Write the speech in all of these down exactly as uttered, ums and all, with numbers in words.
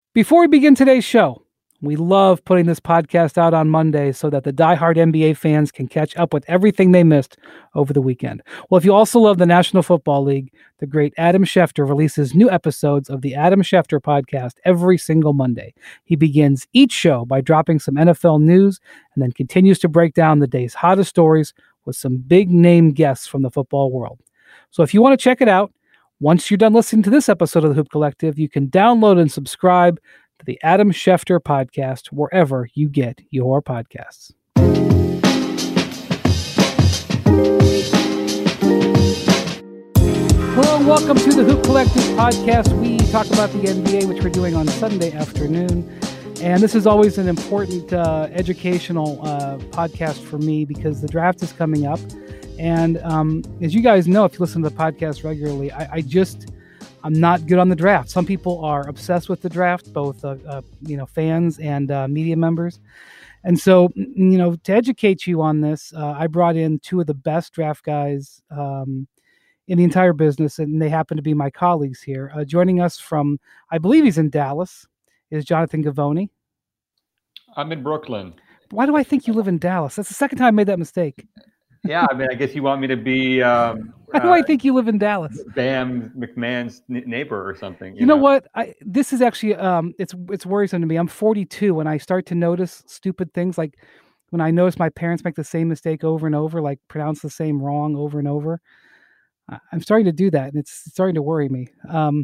Before we begin today's show, we love putting this podcast out on Monday so that the diehard N B A fans can catch up with everything they missed over the weekend. Well, if you also love the National Football League, the great Adam Schefter releases new episodes of the Adam Schefter podcast every single Monday. He begins each show by dropping some N F L news and then continues to break down the day's hottest stories with some big-name guests from the football world. So if you want to check it out, once you're done listening to this episode of the Hoop Collective, you can download and subscribe to the Adam Schefter podcast wherever you get your podcasts. Hello and welcome to the Hoop Collective podcast. We talk about the N B A, which we're doing on Sunday afternoon. And this is always an important uh, educational uh, podcast for me because the draft is coming up. And um, as you guys know, if you listen to the podcast regularly, I, I just, I'm not good on the draft. Some people are obsessed with the draft, both, uh, uh, you know, fans and uh, media members. And so, you know, to educate you on this, uh, I brought in two of the best draft guys um, in the entire business, and they happen to be my colleagues here. Uh, joining us from, I believe he's in Dallas, is Jonathan Givony. I'm in Brooklyn. Why do I think you live in Dallas? That's the second time I made that mistake. Yeah, I mean, I guess you want me to be. Um, Why do uh, I think you live in Dallas? Bam McMahon's n- neighbor or something. You, you know? know what? I this is actually um, it's it's worrisome to me. I'm forty-two, and I start to notice stupid things like when I notice my parents make the same mistake over and over, like pronounce the same wrong over and over. I'm starting to do that, and it's starting to worry me. Um,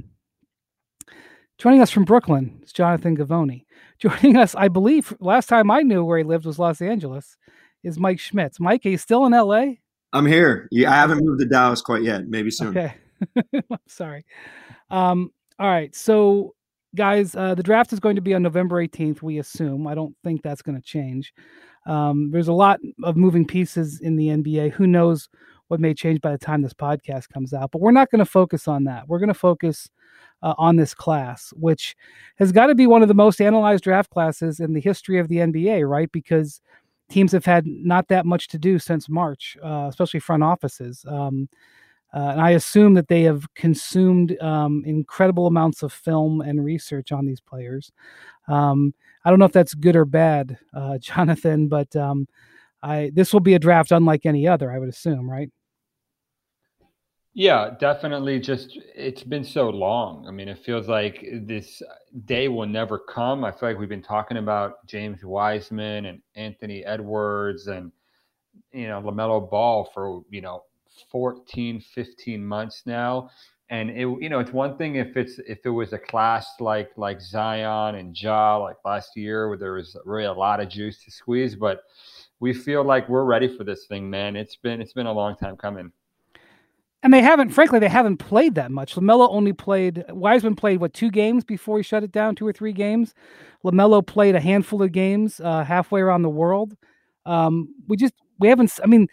joining us from Brooklyn is Jonathan Givony. Joining us, I believe, last time I knew where he lived was Los Angeles. Is Mike Schmitz. Mike, are you still in L A? I'm here. Yeah, I haven't moved to Dallas quite yet. Maybe soon. Okay. I'm sorry. Um, all right. So, guys, uh, the draft is going to be on November eighteenth, we assume. I don't think that's going to change. Um, there's a lot of moving pieces in the N B A. Who knows what may change by the time this podcast comes out. But we're not going to focus on that. We're going to focus uh, on this class, which has got to be one of the most analyzed draft classes in the history of the N B A, right? Because teams have had not that much to do since March, uh, especially front offices. Um, uh, and I assume that they have consumed um, incredible amounts of film and research on these players. Um, I don't know if that's good or bad, uh, Jonathan, but um, I this will be a draft unlike any other, I would assume, right? Yeah, definitely. Just it's been so long. I mean, it feels like this day will never come. I feel like we've been talking about James Wiseman and Anthony Edwards and, you know, LaMelo Ball for, you know, fourteen, fifteen months now. And it, you know, it's one thing if it's if it was a class like like Zion and Ja like last year where there was really a lot of juice to squeeze, but we feel like we're ready for this thing, man. It's been it's been a long time coming. And they haven't, frankly, they haven't played that much. LaMelo only played, Wiseman played, what, two games before he shut it down, two or three games. LaMelo played a handful of games uh, halfway around the world. Um, we just, we haven't, I mean,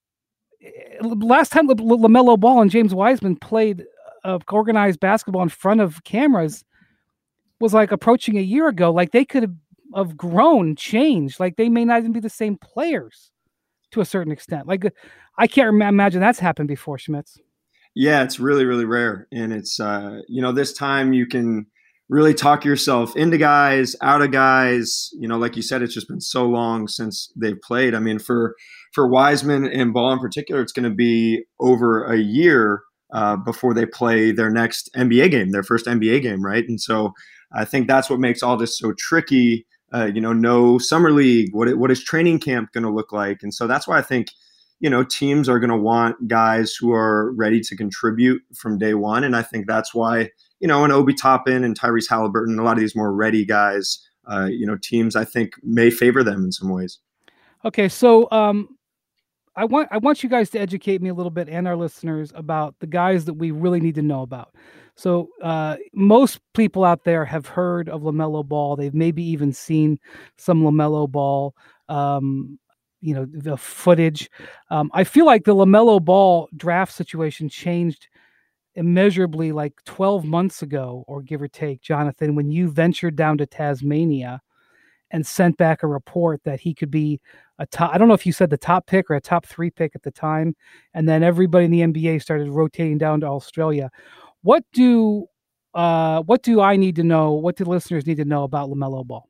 last time LaMelo Ball and James Wiseman played uh, organized basketball in front of cameras was like approaching a year ago. Like they could have, have grown, changed. Like they may not even be the same players to a certain extent. Like I can't imagine that's happened before, Schmitz. Yeah, it's really, really rare. And it's, uh, you know, this time you can really talk yourself into guys, out of guys. You know, like you said, it's just been so long since they've played. I mean, for for Wiseman and Ball in particular, it's going to be over a year uh, before they play their next N B A game, their first N B A game, right? And so I think that's what makes all this so tricky. Uh, you know, no summer league. What what is training camp going to look like? And so that's why I think, you know, teams are going to want guys who are ready to contribute from day one. And I think that's why, you know, an Obi Toppin and Tyrese Halliburton, a lot of these more ready guys, uh, you know, teams I think may favor them in some ways. Okay, so um, I want I want you guys to educate me a little bit and our listeners about the guys that we really need to know about. So uh, most people out there have heard of LaMelo Ball. They've maybe even seen some LaMelo Ball, um, you know, the footage. Um, I feel like the LaMelo Ball draft situation changed immeasurably like twelve months ago, or give or take, Jonathan, when you ventured down to Tasmania and sent back a report that he could be a top, I don't know if you said the top pick or a top three pick at the time. And then everybody in the N B A started rotating down to Australia. What do uh, what do I need to know? What do listeners need to know about LaMelo Ball?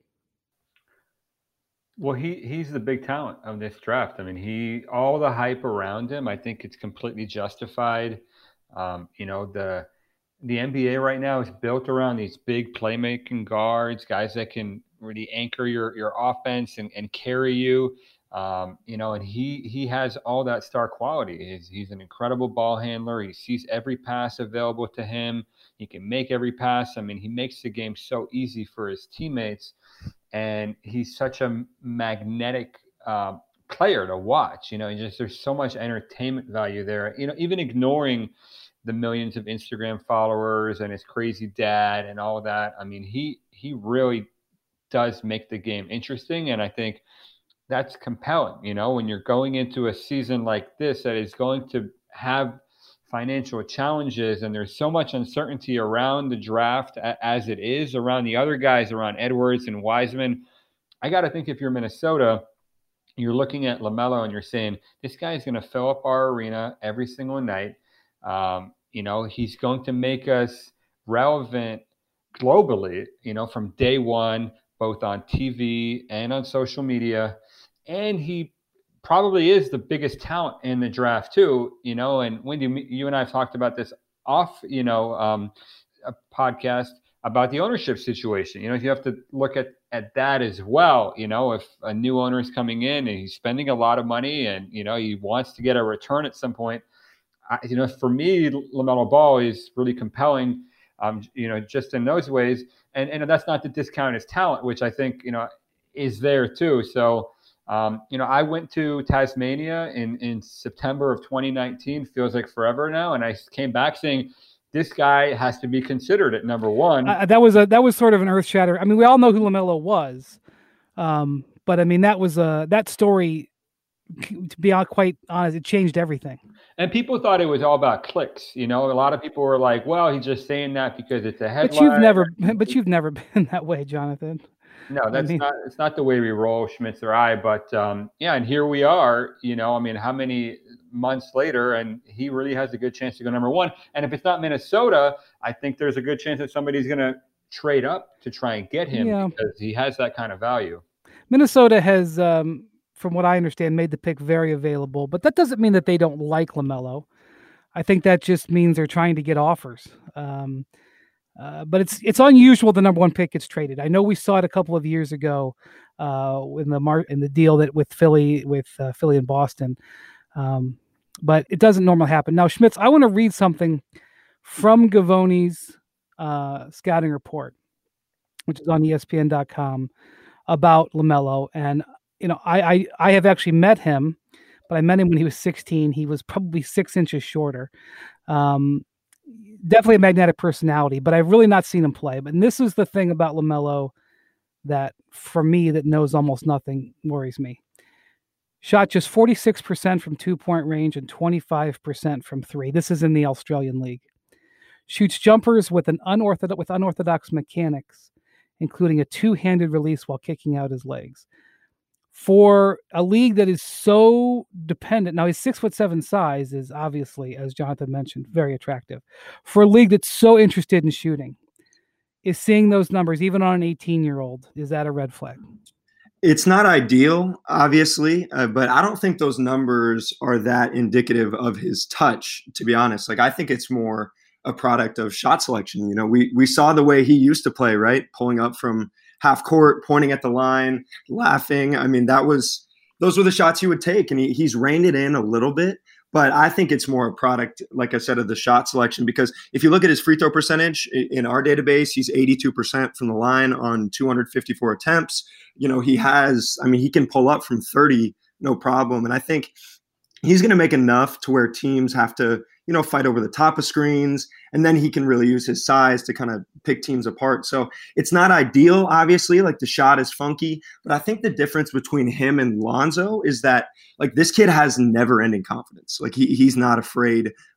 Well, he he's the big talent of this draft. I mean, he all the hype around him, I think it's completely justified. Um, you know, the the N B A right now is built around these big playmaking guards, guys that can really anchor your your offense and, and carry you. Um, you know, and he he has all that star quality. He's, he's an incredible ball handler. He sees every pass available to him. He can make every pass. I mean, he makes the game so easy for his teammates. And he's such a magnetic uh, player to watch. You know, just there's so much entertainment value there. You know, even ignoring the millions of Instagram followers and his crazy dad and all of that. I mean, he he really does make the game interesting, and I think that's compelling. You know, when you're going into a season like this that is going to have financial challenges, and there's so much uncertainty around the draft as it is around the other guys, around Edwards and Wiseman. I got to think if you're Minnesota, you're looking at LaMelo and you're saying, this guy is going to fill up our arena every single night. Um, you know, he's going to make us relevant globally, you know, from day one, both on T V and on social media. And he probably is the biggest talent in the draft too, you know, and Wendy, you and I have talked about this off, you know, um, a podcast about the ownership situation. You know, you have to look at, at that as well. You know, if a new owner is coming in and he's spending a lot of money and, you know, he wants to get a return at some point, I, you know, for me, LaMelo Ball is really compelling, um, you know, just in those ways. And, and that's not to discount his talent, which I think, you know, is there too. So, Um, you know, I went to Tasmania in, in September of twenty nineteen, feels like forever now. And I came back saying, this guy has to be considered at number one. Uh, that was a, that was sort of an earth shatter. I mean, we all know who LaMelo was. Um, but I mean, that was a, that story, to be quite honest, it changed everything. And people thought it was all about clicks. You know, a lot of people were like, well, he's just saying that because it's a headline. But you've never, but you've never been that way, Jonathan. No, that's I mean, not, it's not the way we roll, Schmitz or I, but um, yeah. And here we are, you know, I mean, how many months later, and he really has a good chance to go number one. And if it's not Minnesota, I think there's a good chance that somebody's going to trade up to try and get him yeah. because he has that kind of value. Minnesota has, um, from what I understand, made the pick very available, but that doesn't mean that they don't like LaMelo. I think that just means they're trying to get offers. Um, Uh, but it's it's unusual the number one pick gets traded. I know we saw it a couple of years ago uh, in the mar- in the deal that with Philly with uh, Philly and Boston, um, but it doesn't normally happen. Now, Schmitz, I want to read something from Gavoni's uh, scouting report, which is on E S P N dot com about LaMelo. And you know, I, I I have actually met him, but I met him when he was sixteen. He was probably six inches shorter. Um, Definitely a magnetic personality, but I've really not seen him play. But this is the thing about LaMelo that, for me, that knows almost nothing, worries me. Shot just forty-six percent from two-point range and twenty-five percent from three. This is in the Australian League. Shoots jumpers with an unorthodox with unorthodox mechanics, including a two-handed release while kicking out his legs. For a league that is so dependent, now his six foot seven size is obviously, as Jonathan mentioned, very attractive. For a league that's so interested in shooting, is seeing those numbers, even on an eighteen year old, is that a red flag? It's not ideal, obviously, uh, but I don't think those numbers are that indicative of his touch, to be honest. Like, I think it's more a product of shot selection. You know, we we saw the way he used to play, right? Pulling up from half court, pointing at the line, laughing. I mean, that was those were the shots he would take, and he, he's reined it in a little bit. But I think it's more a product, like I said, of the shot selection, because if you look at his free throw percentage in our database, he's eighty-two percent from the line on two hundred fifty-four attempts. You know, he has, I mean, he can pull up from thirty, no problem. And I think he's going to make enough to where teams have to, you know, fight over the top of screens, and then he can really use his size to kind of pick teams apart. So it's not ideal, obviously, like the shot is funky, but I think the difference between him and Lonzo is that, like, this kid has never ending confidence. Like he, he's not afraid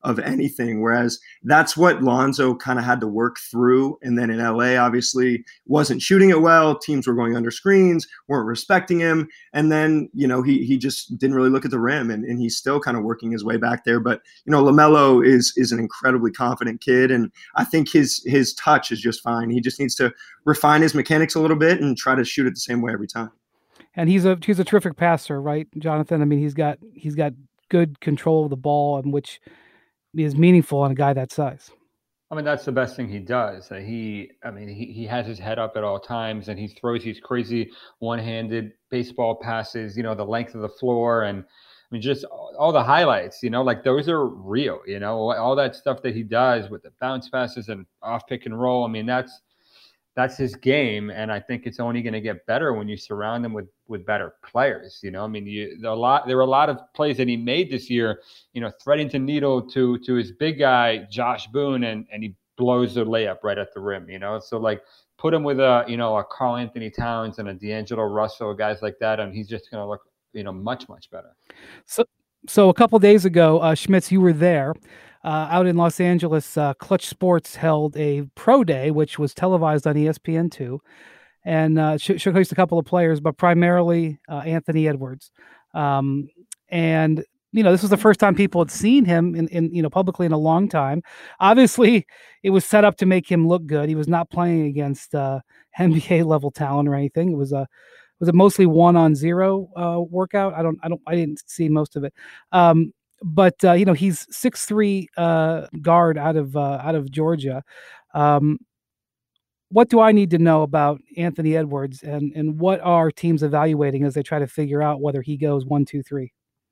of anything. Whereas that's what Lonzo kind of had to work through. And then in L A, obviously wasn't shooting it well. Teams were going under screens, weren't respecting him. And then, you know, he he just didn't really look at the rim, and, and he's still kind of working his way back there. But, you know, LaMelo is is an incredibly confident kid. And I think his his touch is just fine. He just needs to refine his mechanics a little bit and try to shoot it the same way every time. And he's a he's a terrific passer, right, Jonathan? I mean, he's got he's got good control of the ball, and which is meaningful on a guy that size. I mean, that's the best thing he does. Uh, he, I mean, he, he has his head up at all times, and he throws these crazy one-handed baseball passes, you know, the length of the floor. And I mean, just all the highlights, you know, like those are real, you know, all that stuff that he does with the bounce passes and off pick and roll. I mean, that's, that's his game. And I think it's only going to get better when you surround him with, with better players. You know, I mean, you, there, are a lot, there were a lot of plays that he made this year, you know, threading to needle to, to his big guy, Josh Boone, and, and he blows the layup right at the rim, you know? So like put him with a, you know, a Karl Anthony Towns and a D'Angelo Russell, guys like that. And he's just going to look, you know, much, much better. So, so a couple of days ago, uh, Schmitz, you were there. Uh, out in Los Angeles, uh, Clutch Sports held a pro day, which was televised on E S P N two, and uh, sh- showcased a couple of players, but primarily uh, Anthony Edwards. Um, and you know, this was the first time people had seen him in, in, you know, publicly in a long time. Obviously, it was set up to make him look good. He was not playing against uh, N B A level talent or anything. It was a was it mostly one on zero uh, workout. I don't, I don't, I didn't see most of it. Um, But uh, you know, he's six three uh, guard out of uh, out of Georgia. Um, what do I need to know about Anthony Edwards, and and what are teams evaluating as they try to figure out whether he goes one, two, three?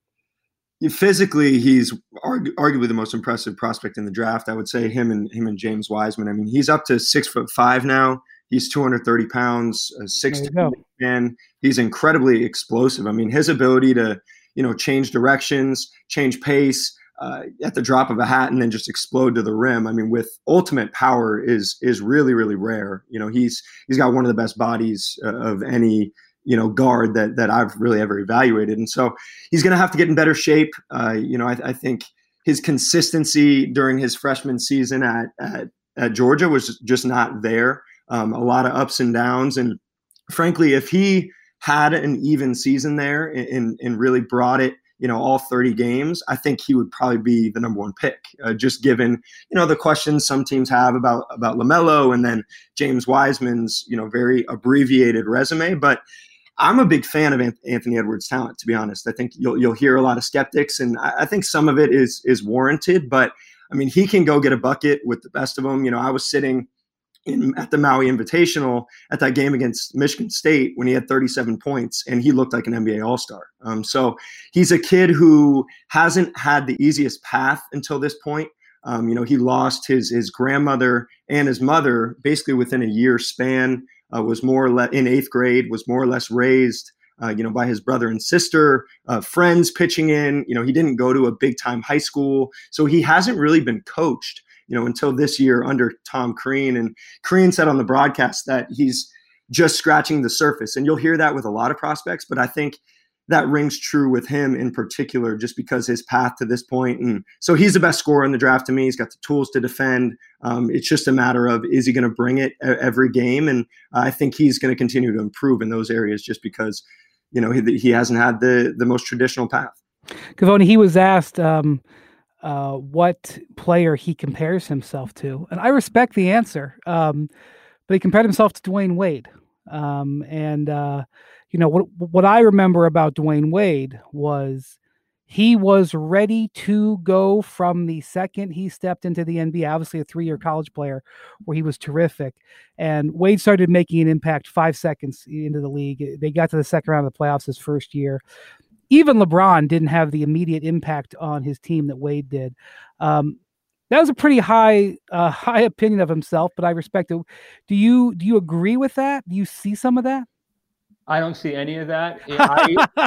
Physically, he's argu- arguably the most impressive prospect in the draft. I would say him and him and James Wiseman. I mean, he's up to six foot five now. He's two hundred thirty pounds, a six man. He's incredibly explosive. I mean, his ability to, you know, change directions, change pace uh, at the drop of a hat, and then just explode to the rim. I mean, with ultimate power is is really, really rare. You know, he's he's got one of the best bodies uh, of any, you know, guard that that I've really ever evaluated. And so he's going to have to get in better shape. Uh, you know, I, I think his consistency during his freshman season at at, at Georgia was just not there. Um, a lot of ups and downs. And frankly, if he had an even season there and, and really brought it, you know, all thirty games, I think he would probably be the number one pick, uh, just given, you know, the questions some teams have about, about LaMelo and then James Wiseman's, you know, very abbreviated resume. But I'm a big fan of Anthony Edwards' talent, to be honest. I think you'll, you'll hear a lot of skeptics, and I, I think some of it is, is warranted, but I mean, he can go get a bucket with the best of them. You know, I was sitting In, at the Maui Invitational at that game against Michigan State when he had thirty-seven points and he looked like an N B A All-Star. Um, so he's a kid who hasn't had the easiest path until this point. Um, you know, he lost his his grandmother and his mother basically within a year span, uh, was more or less in eighth grade, was more or less raised, uh, you know, by his brother and sister, uh, friends pitching in. You know, he didn't go to a big time high school. So he hasn't really been coached, you know, until this year under Tom Crean. And Crean said on the broadcast that he's just scratching the surface. And you'll hear that with a lot of prospects, but I think that rings true with him in particular, just because his path to this point. And so he's the best scorer in the draft to me. He's got the tools to defend. Um, it's just a matter of, is he going to bring it every game? And I think he's going to continue to improve in those areas just because, you know, he, he hasn't had the, the most traditional path. Cavoni, he was asked, um, Uh, what player he compares himself to. And I respect the answer. Um, but he compared himself to Dwayne Wade. Um, and, uh, you know, what, what I remember about Dwayne Wade was he was ready to go from the second he stepped into the N B A, obviously a three-year college player where he was terrific. And Wade started making an impact five seconds into the league. They got to the second round of the playoffs his first year. Even LeBron didn't have the immediate impact on his team that Wade did. Um, that was a pretty high, uh, high opinion of himself, but I respect it. Do you do you agree with that? Do you see some of that? I don't see any of that. I,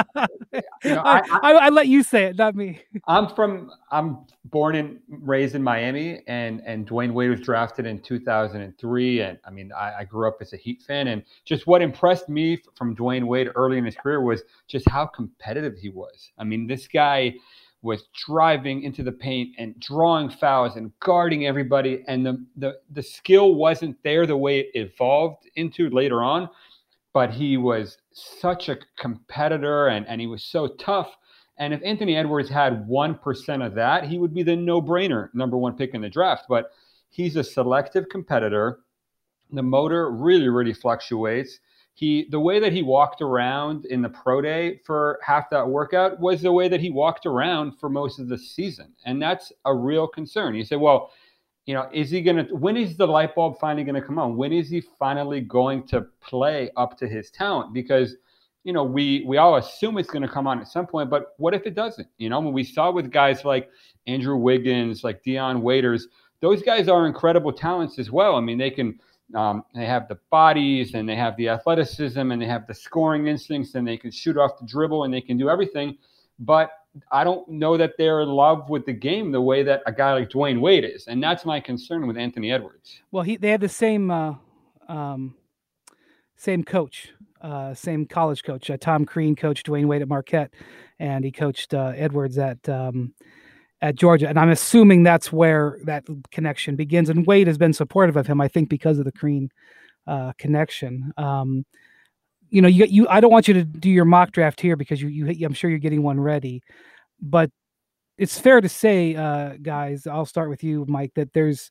you know, I, I, I, I let you say it, not me. I'm from, I'm born and raised in Miami, and, and Dwayne Wade was drafted in two thousand three. And I mean, I, I grew up as a Heat fan, and just what impressed me from Dwayne Wade early in his career was just how competitive he was. I mean, this guy was driving into the paint and drawing fouls and guarding everybody. And the, the, the skill wasn't there the way it evolved into later on, but he was such a competitor and, and he was so tough. And if Anthony Edwards had one percent of that, he would be the no-brainer number one pick in the draft. But he's a selective competitor. The motor really, really fluctuates. He, the way that he walked around in the pro day for half that workout was the way that he walked around for most of the season. And that's a real concern. You say, well, you know, is he going to, when is the light bulb finally going to come on? When is he finally going to play up to his talent? Because, you know, we, we all assume it's going to come on at some point, but what if it doesn't? You know, when we saw with guys like Andrew Wiggins, like Dion Waiters, those guys are incredible talents as well. I mean, they can, Um, they have the bodies and they have the athleticism and they have the scoring instincts and they can shoot off the dribble and they can do everything. But I don't know that they're in love with the game the way that a guy like Dwayne Wade is. And that's my concern with Anthony Edwards. Well, he they had the same uh, um, same coach, uh, same college coach. Uh, Tom Crean coached Dwayne Wade at Marquette, and he coached uh, Edwards at um, at Georgia. And I'm assuming that's where that connection begins. And Wade has been supportive of him, I think, because of the Crean uh, connection. Um, you know, you, you, I don't want you to do your mock draft here because you, you, I'm sure you're getting one ready, but it's fair to say, uh, guys, I'll start with you, Mike, that there's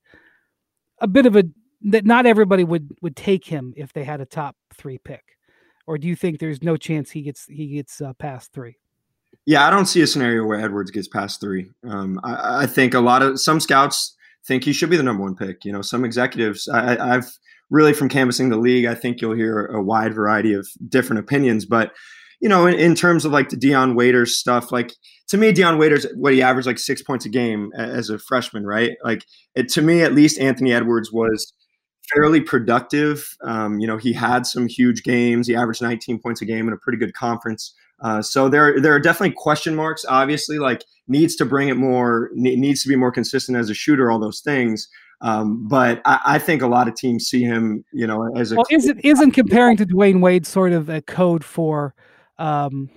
a bit of a, that not everybody would, would take him if they had a top three pick. Or do you think there's no chance he gets, he gets uh, past three? Yeah, I don't see a scenario where Edwards gets past three. Um, I, I think a lot of some scouts think he should be the number one pick. You know, some executives, I, I've really from canvassing the league, I think you'll hear a wide variety of different opinions. But, you know, in, in terms of like the Dion Waiters stuff, like to me, Dion Waiters, what he averaged like six points a game as a freshman, right? Like it, to me, at least Anthony Edwards was fairly productive. Um, you know, he had some huge games. He averaged nineteen points a game in a pretty good conference. Uh, so there, there are definitely question marks, obviously, like needs to bring it more, ne- needs to be more consistent as a shooter, all those things. Um, but I, I think a lot of teams see him, you know, as a. Well, isn't, isn't comparing to Dwayne Wade sort of a code for um,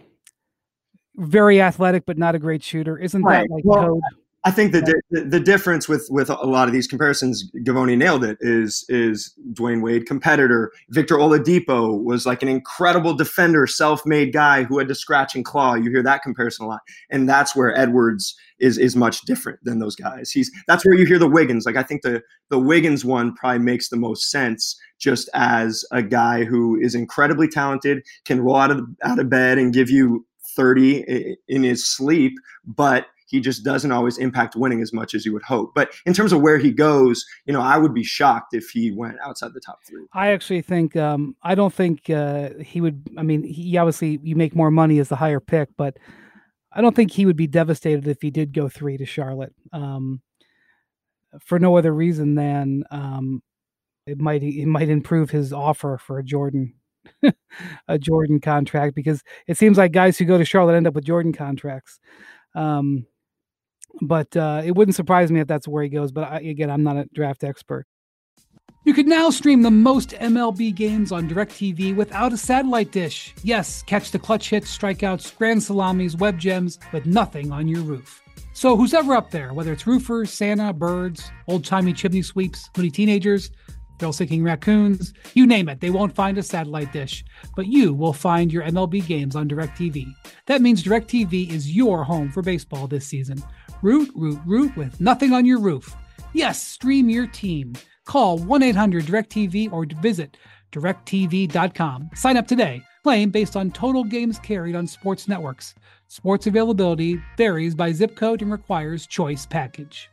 very athletic, but not a great shooter? Isn't right. that like well, code? I think the, the the difference with with a lot of these comparisons, Gavoni nailed it, is is Dwayne Wade, competitor. Victor Oladipo was like an incredible defender, self-made guy who had to scratch and claw. You hear that comparison a lot. And that's where Edwards is is much different than those guys. He's that's where you hear the Wiggins. Like I think the the Wiggins one probably makes the most sense just as a guy who is incredibly talented, can roll out of out of bed and give you thirty in his sleep, but he just doesn't always impact winning as much as you would hope. But in terms of where he goes, you know, I would be shocked if he went outside the top three. I actually think, um, I don't think uh, he would, I mean, he obviously, you make more money as the higher pick, but I don't think he would be devastated if he did go three to Charlotte um, for no other reason than um, it might, it might improve his offer for a Jordan, a Jordan contract, because it seems like guys who go to Charlotte end up with Jordan contracts. Um, But uh, it wouldn't surprise me if that's where he goes. But I, again, I'm not a draft expert. You can now stream the most M L B games on DirecTV without a satellite dish. Yes, catch the clutch hits, strikeouts, grand salamis, web gems, with nothing on your roof. So who's ever up there, whether it's roofers, Santa, birds, old-timey chimney sweeps, moody teenagers, thrill-seeking raccoons, you name it, they won't find a satellite dish. But you will find your M L B games on DirecTV. That means DirecTV is your home for baseball this season. Root, root, root with nothing on your roof. Yes, stream your team. Call one eight hundred direct T V or visit direct T V dot com. Sign up today. Claim based on total games carried on sports networks. Sports availability varies by zip code and requires choice package.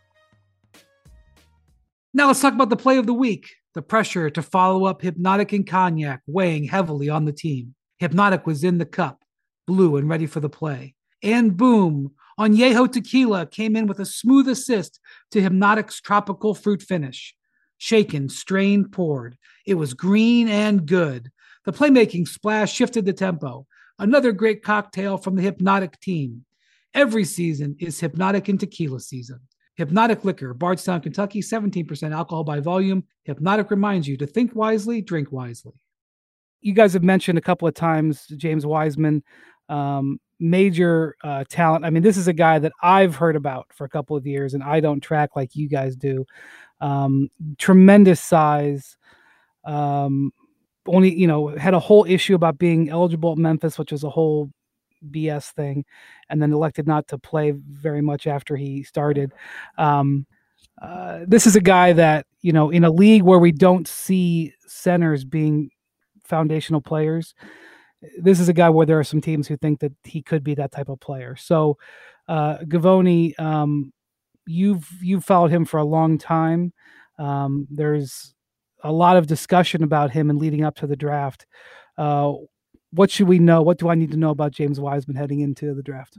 Now let's talk about the play of the week. The pressure to follow up Hypnotic and Cognac weighing heavily on the team. Hypnotic was in the cup, blue and ready for the play. And boom, Añejo Tequila came in with a smooth assist to Hypnotic's tropical fruit finish. Shaken, strained, poured. It was green and good. The playmaking splash shifted the tempo. Another great cocktail from the Hypnotic team. Every season is Hypnotic and Tequila season. Hypnotic Liquor, Bardstown, Kentucky, seventeen percent alcohol by volume. Hypnotic reminds you to think wisely, drink wisely. You guys have mentioned a couple of times James Wiseman. Um, major uh, talent. I mean, this is a guy that I've heard about for a couple of years, and I don't track like you guys do. Um, tremendous size. Um, only, you know, had a whole issue about being eligible at Memphis, which was a whole B S thing, and then elected not to play very much after he started. Um, uh, this is a guy that, you know, in a league where we don't see centers being foundational players, this is a guy where there are some teams who think that he could be that type of player. So, uh, Gavoni, um, you've you've followed him for a long time. Um, there's a lot of discussion about him and leading up to the draft. Uh, what should we know? What do I need to know about James Wiseman heading into the draft?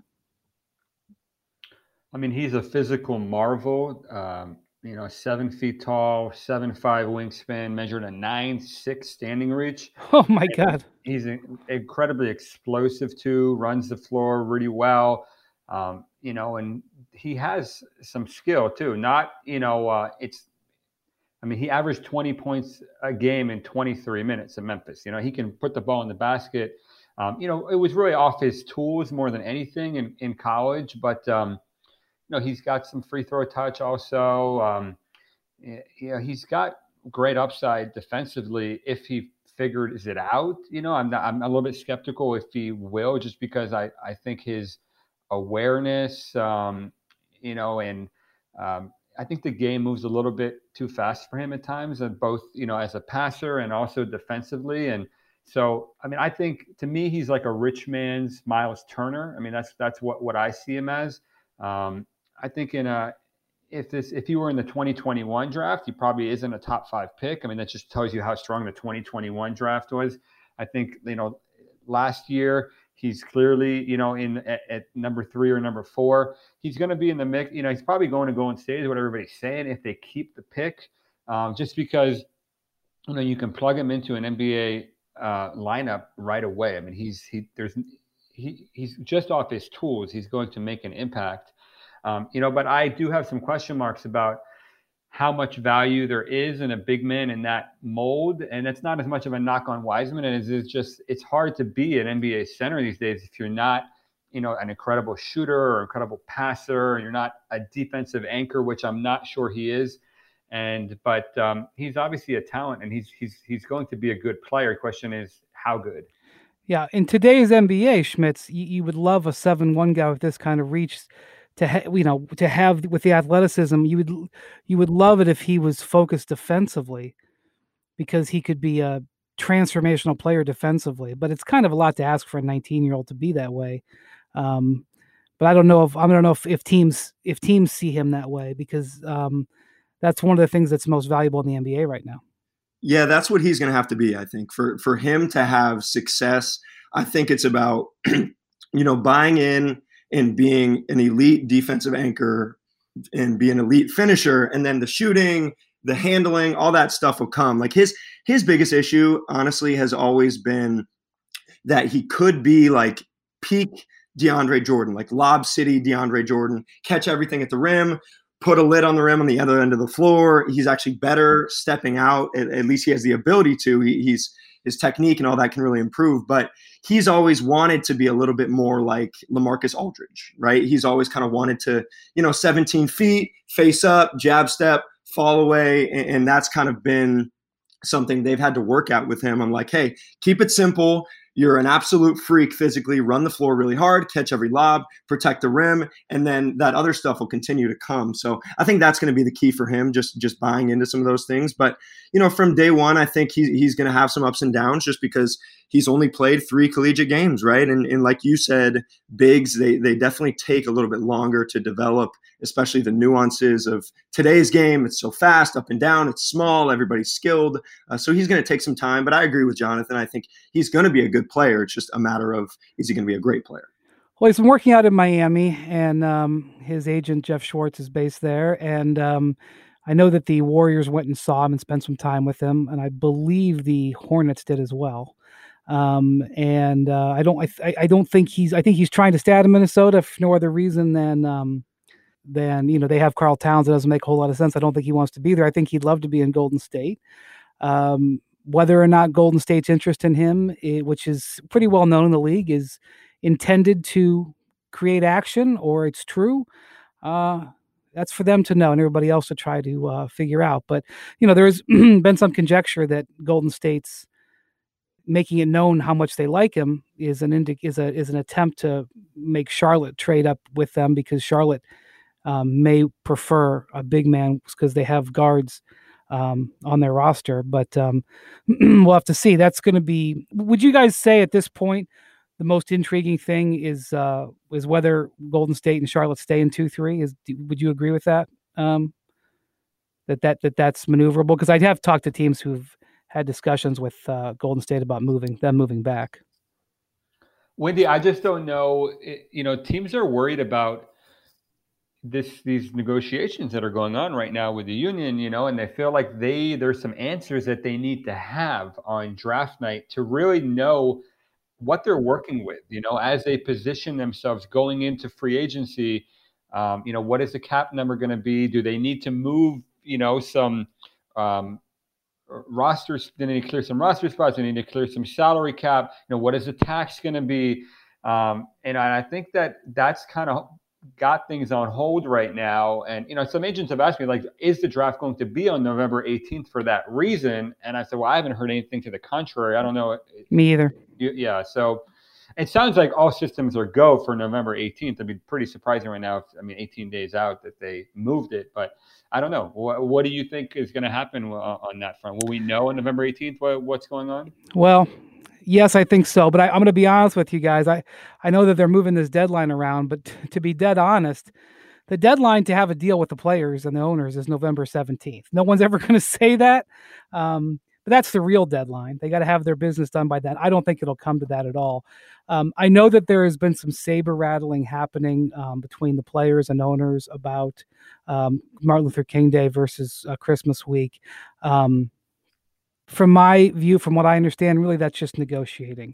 I mean, he's a physical marvel. Um, you know, seven feet tall, seven five wingspan, measured a nine six standing reach. Oh my and God! He's incredibly explosive too. Runs the floor really well. Um, you know, and he has some skill too. Not, you know, uh, it's. I mean, he averaged twenty points a game in twenty-three minutes in Memphis. You know, he can put the ball in the basket. Um, you know, it was really off his tools more than anything in, in college, but. Um, You know, he's got some free throw touch also. Um, you know, he's got great upside defensively if he figures it out. You know, I'm not, I'm a little bit skeptical if he will, just because I, I think his awareness, um, you know, and um, I think the game moves a little bit too fast for him at times, and both, you know, as a passer and also defensively. And so, I mean, I think to me, he's like a rich man's Miles Turner. I mean, that's that's what, what I see him as. Um, I think in a if this if he were in the twenty twenty-one draft, he probably isn't a top five pick. I mean, that just tells you how strong the twenty twenty-one draft was. I think, you know, last year he's clearly, you know, in at, at number three or number four. He's going to be in the mix. You know, he's probably going to Golden State is what everybody's saying if they keep the pick, um, just because, you know, you can plug him into an N B A uh, lineup right away. I mean, he's he there's he he's just off his tools. He's going to make an impact. Um, you know, but I do have some question marks about how much value there is in a big man in that mold. And it's not as much of a knock on Wiseman as it's just, it's hard to be an N B A center these days if you're not, you know, an incredible shooter or incredible passer, and you're not a defensive anchor, which I'm not sure he is. And, but um, he's obviously a talent, and he's, he's, he's going to be a good player. The question is how good. Yeah. In today's N B A, Schmitz, you, you would love a seven one guy with this kind of reach. To ha- you know, to have with the athleticism, you would you would love it if he was focused defensively, because he could be a transformational player defensively. But it's kind of a lot to ask for a nineteen-year-old to be that way. Um, but I don't know if I don't know if, if teams if teams see him that way, because um, that's one of the things that's most valuable in the N B A right now. Yeah, that's what he's going to have to be. I think for for him to have success, I think it's about you know buying in and being an elite defensive anchor and be an elite finisher, and then the shooting, the handling, all that stuff will come. Like his his biggest issue, honestly, has always been that he could be like peak DeAndre Jordan, like Lob City DeAndre Jordan, catch everything at the rim, put a lid on the rim on the other end of the floor. He's actually better stepping out. At, at least he has the ability to. He, he's his technique and all that can really improve, but he's always wanted to be a little bit more like LaMarcus Aldridge, right? He's always kind of wanted to, you know, seventeen feet, face up, jab step, fall away. And, and that's kind of been something they've had to work out with him. I'm like, hey, keep it simple. You're an absolute freak physically, run the floor really hard, catch every lob, protect the rim, and then that other stuff will continue to come. So I think that's going to be the key for him, just just buying into some of those things. But, you know, from day one, I think he, he's going to have some ups and downs just because he's only played three collegiate games, right? And, and like you said, bigs, they, they definitely take a little bit longer to develop, especially the nuances of today's game. It's so fast, up and down, it's small, everybody's skilled. Uh, so he's going to take some time. But I agree with Jonathan. I think he's going to be a good player. It's just a matter of, is he going to be a great player? Well, he's been working out in Miami, and um, his agent, Jeff Schwartz, is based there. And um, I know that the Warriors went and saw him and spent some time with him. And I believe the Hornets did as well. Um, and uh, I don't, I, I don't think he's, I think he's trying to stay out of Minnesota for no other reason than, um, than, you know, they have Karl Towns. It doesn't make a whole lot of sense. I don't think he wants to be there. I think he'd love to be in Golden State. Um, whether or not Golden State's interest in him, it, which is pretty well known in the league, is intended to create action or it's true. Uh, that's for them to know and everybody else to try to uh, figure out. But, you know, there's been some conjecture that Golden State's making it known how much they like him is an indi- is a is an attempt to make Charlotte trade up with them because Charlotte um, may prefer a big man because they have guards um, on their roster. But um, we'll have to see. That's going to be. Would you guys say at this point the most intriguing thing is uh, is whether Golden State and Charlotte stay in two three? Is would you agree with that? Um, that that that that's maneuverable because I have talked to teams who've had discussions with uh, Golden State about moving them moving back. Wendy, I just don't know. It, you know, teams are worried about this these negotiations that are going on right now with the union. You know, and they feel like they there's some answers that they need to have on draft night to really know what they're working with. You know, as they position themselves going into free agency. Um, you know, what is the cap number going to be? Do they need to move? You know, some. Um, rosters, they need to clear some roster spots. They need to clear some salary cap. You know, what is the tax going to be? Um, and I think that that's kind of got things on hold right now. And, you know, some agents have asked me, like, is the draft going to be on November eighteenth for that reason? And I said, well, I haven't heard anything to the contrary. I don't know. Me either. Yeah. So it sounds like all systems are go for November eighteenth. It'd be pretty surprising right now. If, I mean, eighteen days out that they moved it, but I don't know. What, what do you think is going to happen on that front? Will we know on November eighteenth what, what's going on? Well, yes, I think so. But I, I'm going to be honest with you guys. I, I know that they're moving this deadline around, but t- to be dead honest, the deadline to have a deal with the players and the owners is November seventeenth. No one's ever going to say that. Um, But that's the real deadline. They got to have their business done by then. I don't think it'll come to that at all. Um, I know that there has been some saber rattling happening um, between the players and owners about um, Martin Luther King Day versus uh, Christmas week. Um, from my view, from what I understand, really that's just negotiating.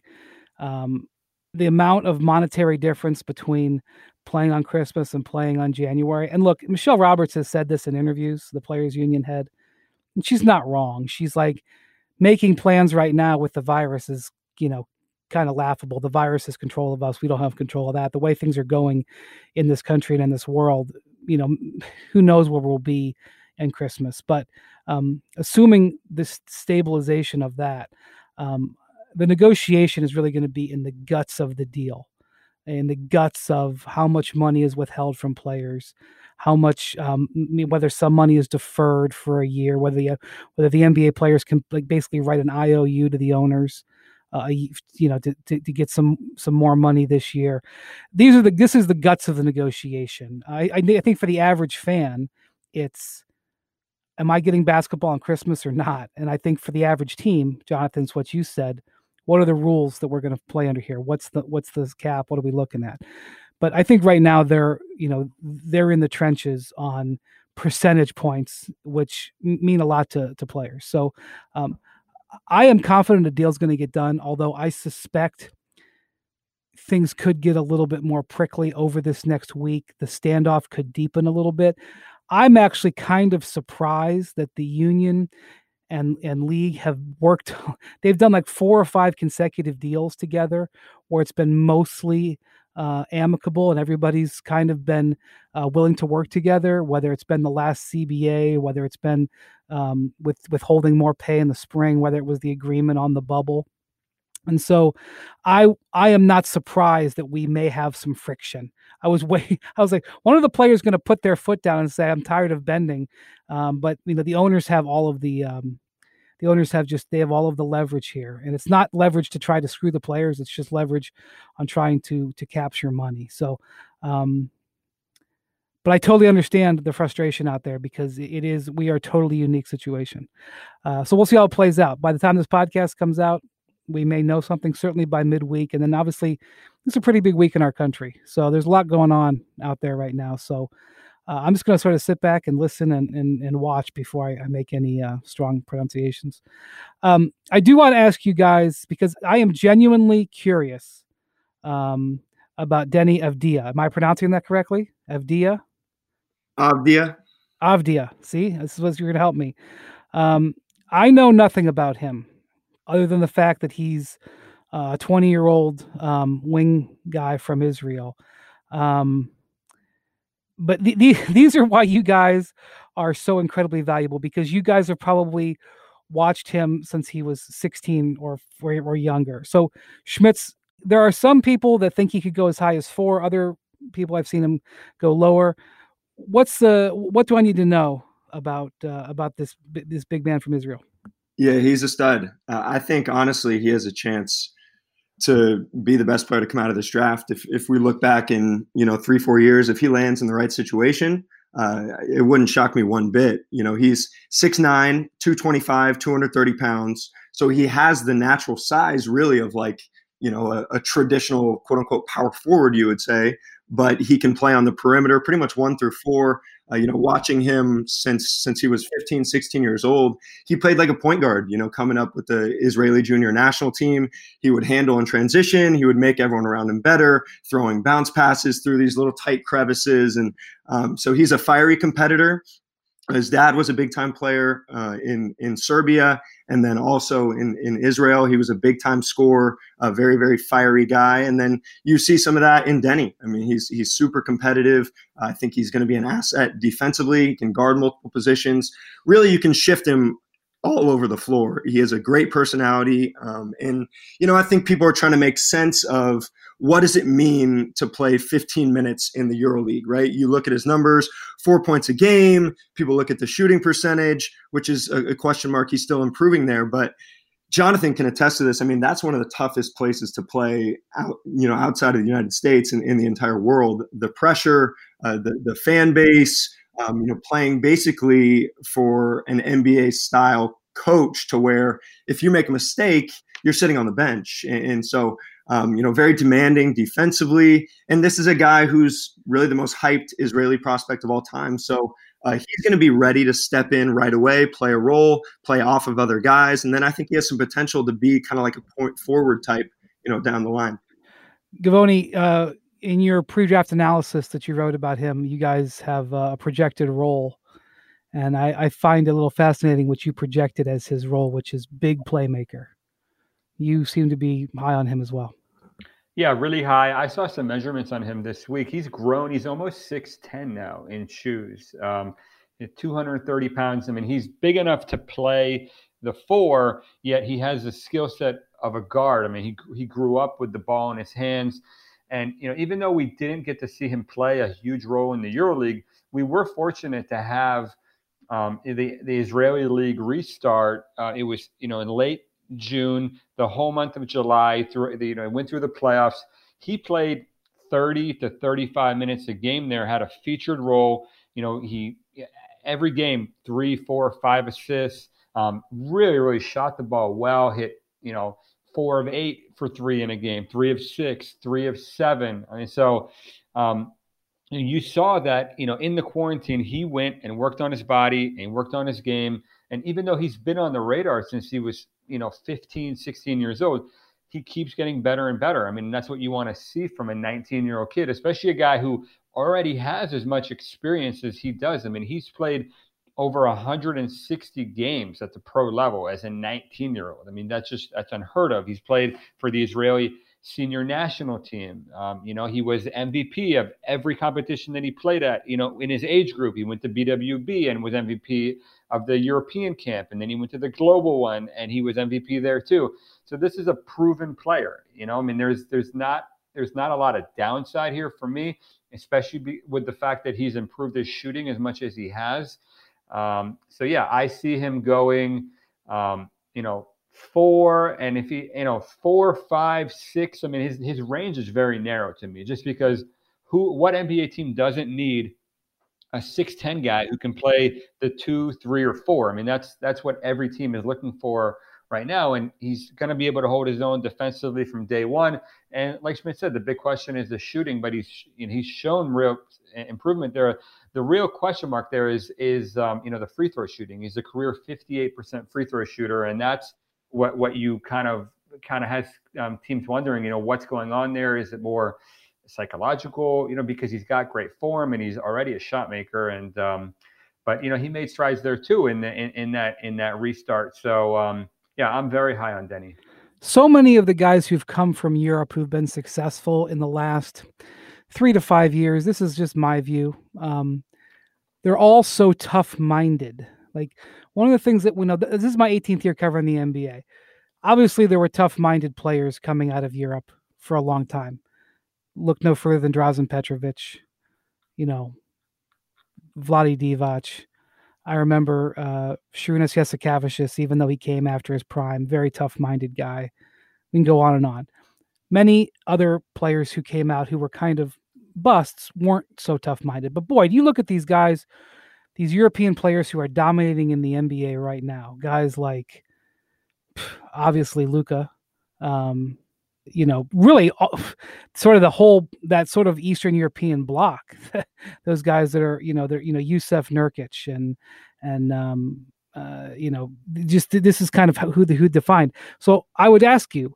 Um, the amount of monetary difference between playing on Christmas and playing on January. And look, Michelle Roberts has said this in interviews, the Players Union head, and she's not wrong. She's like, making plans right now with the virus is, you know, kind of laughable. The virus has control of us. We don't have control of that. The way things are going in this country and in this world, you know, who knows where we'll be in Christmas. But um, assuming this stabilization of that, um, the negotiation is really going to be in the guts of the deal, in the guts of how much money is withheld from players, how much, um, whether some money is deferred for a year, whether the whether the N B A players can like basically write an I O U to the owners, uh, you know, to, to to get some some more money this year. These are the this is the guts of the negotiation. I I, I think for the average fan, it's, am I getting basketball on Christmas or not? And I think for the average team, Jonathan, it's what you said. What are the rules that we're going to play under here? What's the what's the cap? What are we looking at? But I think right now they're, you know, they're in the trenches on percentage points, which mean a lot to, to players. So um, I am confident the deal's going to get done, although I suspect things could get a little bit more prickly over this next week. The standoff could deepen a little bit. I'm actually kind of surprised that the union and and league have worked. They've done like four or five consecutive deals together where it's been mostly uh, amicable and everybody's kind of been uh, willing to work together, whether it's been the last C B A, whether it's been um, with withholding more pay in the spring, whether it was the agreement on the bubble. And so I I am not surprised that we may have some friction. I was way I was like, one of the players going to put their foot down and say, I'm tired of bending. Um, but you know, the owners have all of the um, the owners have just they have all of the leverage here. And it's not leverage to try to screw the players, it's just leverage on trying to to capture money. So um but I totally understand the frustration out there because it is we are a totally unique situation. Uh, so we'll see how it plays out. By the time this podcast comes out, we may know something certainly by midweek. And then obviously it's a pretty big week in our country. So there's a lot going on out there right now. So uh, I'm just going to sort of sit back and listen and, and, and watch before I, I make any uh, strong pronunciations. Um, I do want to ask you guys, because I am genuinely curious um, about Deni Avdija. Am I pronouncing that correctly? Avdija? Avdija. Avdija. See, this is what you're going to help me. Um, I know nothing about him, other than the fact that he's a twenty-year-old um, wing guy from Israel. Um, but the, the, these are why you guys are so incredibly valuable, because you guys have probably watched him since he was sixteen or or, or younger. So Schmitz, there are some people that think he could go as high as four. Other people I've seen him go lower. What's the what do I need to know about uh, about this this big man from Israel? Yeah, he's a stud. Uh, I think honestly, he has a chance to be the best player to come out of this draft. If if we look back in, you know, three, four years, if he lands in the right situation, uh, it wouldn't shock me one bit. You know, he's six nine, two twenty-five, two hundred thirty pounds. So he has the natural size really of like, you know, a, a traditional quote unquote power forward, you would say, but he can play on the perimeter pretty much one through four. Uh, you know, watching him since since he was fifteen, sixteen years old, he played like a point guard, you know, coming up with the Israeli junior national team. He would handle in transition. He would make everyone around him better, throwing bounce passes through these little tight crevices. And um, so he's a fiery competitor. His dad was a big-time player uh, in in Serbia, and then also in, in Israel. He was a big-time scorer, a very, very fiery guy. And then you see some of that in Denny. I mean, he's he's super competitive. I think he's going to be an asset defensively. He can guard multiple positions. Really, you can shift him all over the floor. He has a great personality. Um, and, you know, I think people are trying to make sense of what does it mean to play fifteen minutes in the EuroLeague, right? You look at his numbers, four points a game. People look at the shooting percentage, which is a, a question mark. He's still improving there. But Jonathan can attest to this. I mean, that's one of the toughest places to play out, you know, outside of the United States and in the entire world. The pressure, uh, the, the fan base, um, you know, playing basically for an N B A style coach to where if you make a mistake, you're sitting on the bench. And, and so, Um, you know, very demanding defensively. And this is a guy who's really the most hyped Israeli prospect of all time. So uh, he's going to be ready to step in right away, play a role, play off of other guys. And then I think he has some potential to be kind of like a point forward type, you know, down the line. Givony, uh, in your pre-draft analysis that you wrote about him, you guys have a projected role. And I, I find it a little fascinating what you projected as his role, which is big playmaker. You seem to be high on him as well. Yeah, really high. I saw some measurements on him this week. He's grown. He's almost six ten now in shoes. Um, two hundred thirty pounds. I mean, he's big enough to play the four, yet he has the skill set of a guard. I mean, he he grew up with the ball in his hands. And, you know, even though we didn't get to see him play a huge role in the EuroLeague, we were fortunate to have um, the, the Israeli League restart. Uh, it was, you know, in late June, the whole month of July, through you know, went through the playoffs. He played thirty to thirty-five minutes a game there, had a featured role. You know, he every game, three, four, five assists. Um, really, really shot the ball well, hit, you know, four of eight for three in a game, three of six, three of seven. I mean, so um, you saw that, you know, in the quarantine, he went and worked on his body and worked on his game. And even though he's been on the radar since he was, you know, fifteen, sixteen years old, he keeps getting better and better. I mean, that's what you want to see from a nineteen-year-old kid, especially a guy who already has as much experience as he does. I mean, he's played over one hundred sixty games at the pro level as a nineteen-year-old. I mean, that's just, that's unheard of. He's played for the Israeli senior national team. Um, you know, he was M V P of every competition that he played at. You know, in his age group, he went to B W B and was M V P of the European camp, and then he went to the global one and he was M V P there too. So this is a proven player. You know, I mean, there's there's not there's not a lot of downside here for me, especially be, with the fact that he's improved his shooting as much as he has. Um, so yeah, I see him going, um, you know, four, and if he, you know, four, five, six. I mean, his his range is very narrow to me, just because who what N B A team doesn't need a six ten guy who can play the two, three, or four. I mean, that's that's what every team is looking for right now, and he's going to be able to hold his own defensively from day one. And like Schmitz said, the big question is the shooting, but he's you know, he's shown real improvement there. The real question mark there is is um, you know, the free throw shooting. He's a career fifty-eight percent free throw shooter, and that's what what you kind of kind of has um, teams wondering, you know, what's going on there? Is it more psychological, you know, because he's got great form and he's already a shot maker, and um, but you know, he made strides there too in the in, in that in that restart. So um, yeah, I'm very high on Denny. so many of the guys who've come from Europe who've been successful in the last three to five years, this is just my view. Um, they're all so tough-minded. Like one of the things that we know, this is my eighteenth year covering the N B A. Obviously, there were tough-minded players coming out of Europe for a long time. Look no further than Drazen Petrovic, you know, Vlade Divac. I remember uh, Šarūnas Jasikevičius, even though he came after his prime, very tough-minded guy. We can go on and on. Many other players who came out who were kind of busts weren't so tough-minded. But boy, do you look at these guys, these European players who are dominating in the N B A right now. Guys like, obviously, Luka, um, you know, really sort of the whole, that sort of Eastern European bloc. Those guys that are, you know, they're, you know, Jusuf Nurkic and, and, um, uh, you know, just this is kind of who the, who defined. So I would ask you,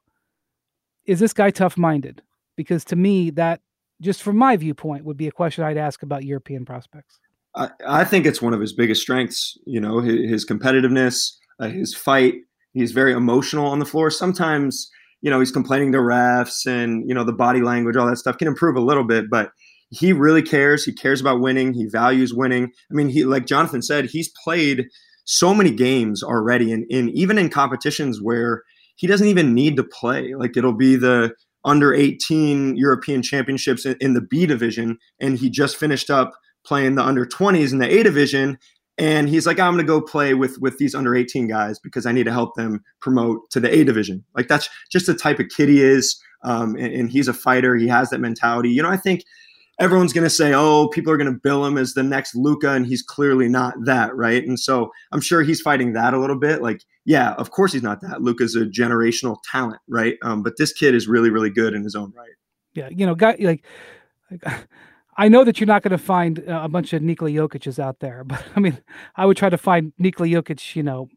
is this guy tough-minded? Because to me, that just from my viewpoint would be a question I'd ask about European prospects. I, I think it's one of his biggest strengths, you know, his, his competitiveness, uh, his fight. He's very emotional on the floor. Sometimes, you know, he's complaining to refs and, you know, the body language, all that stuff can improve a little bit, but he really cares. He cares about winning. He values winning. I mean, he, like Jonathan said, he's played so many games already, and in, in even in competitions where he doesn't even need to play. Like it'll be the under eighteen European championships in, in the B division, and he just finished up playing the under twenties in the A division. And he's like, I'm going to go play with, with these under eighteen guys because I need to help them promote to the A division. Like that's just the type of kid he is. Um, and, and he's a fighter. He has that mentality. You know, I think everyone's going to say, oh, people are going to bill him as the next Luka, and he's clearly not that, right? And so I'm sure he's fighting that a little bit. Like, yeah, of course he's not that. Luka's a generational talent, right? Um, but this kid is really, really good in his own right. Yeah, you know, guy like, like I know that you're not going to find a bunch of Nikola Jokic's out there, but I mean, I would try to find Nikola Jokic, you know,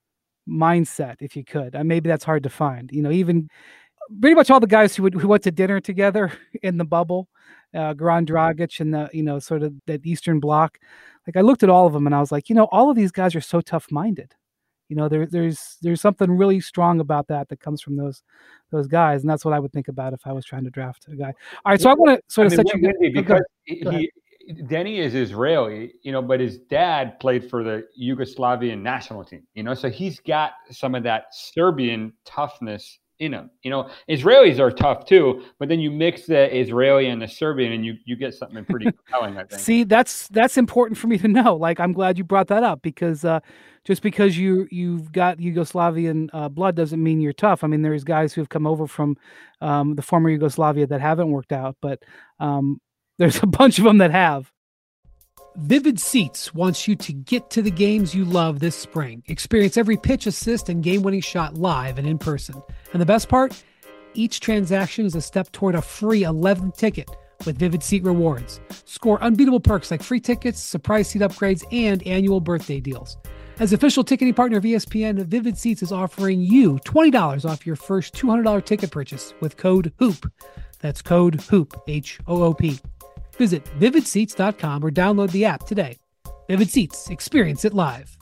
mindset if you could. And maybe that's hard to find. You know, even pretty much all the guys who would who went to dinner together in the bubble, uh, Goran Dragic and the, you know, sort of that Eastern Bloc. Like I looked at all of them and I was like, you know, all of these guys are so tough-minded. You know, there, there's there's something really strong about that that comes from those those guys, and that's what I would think about if I was trying to draft a guy. All right, so I want to sort of I mean, set you Wendy, because go he, he, Denny is Israeli, you know, but his dad played for the Yugoslavian national team, you know, so he's got some of that Serbian toughness in him. You know, Israelis are tough too, but then you mix the Israeli and the Serbian, and you you get something pretty compelling, I think. See, that's that's important for me to know. Like, I'm glad you brought that up because uh, just because you you've got Yugoslavian uh, blood doesn't mean you're tough. I mean, there's guys who have come over from um, the former Yugoslavia that haven't worked out, but um, there's a bunch of them that have. Vivid Seats wants you to get to the games you love this spring. Experience every pitch, assist, and game-winning shot live and in person. And the best part? Each transaction is a step toward a free eleventh ticket with Vivid Seat Rewards. Score unbeatable perks like free tickets, surprise seat upgrades, and annual birthday deals. As official ticketing partner of E S P N, Vivid Seats is offering you twenty dollars off your first two hundred dollars ticket purchase with code HOOP. That's code HOOP, H O O P. Visit vivid seats dot com or download the app today. Vivid Seats, experience it live.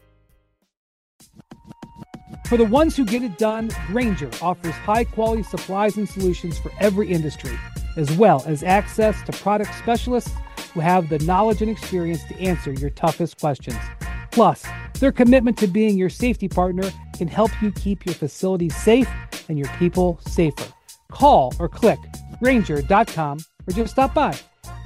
For the ones who get it done, Grainger offers high-quality supplies and solutions for every industry, as well as access to product specialists who have the knowledge and experience to answer your toughest questions. Plus, their commitment to being your safety partner can help you keep your facilities safe and your people safer. Call or click Grainger dot com or just stop by.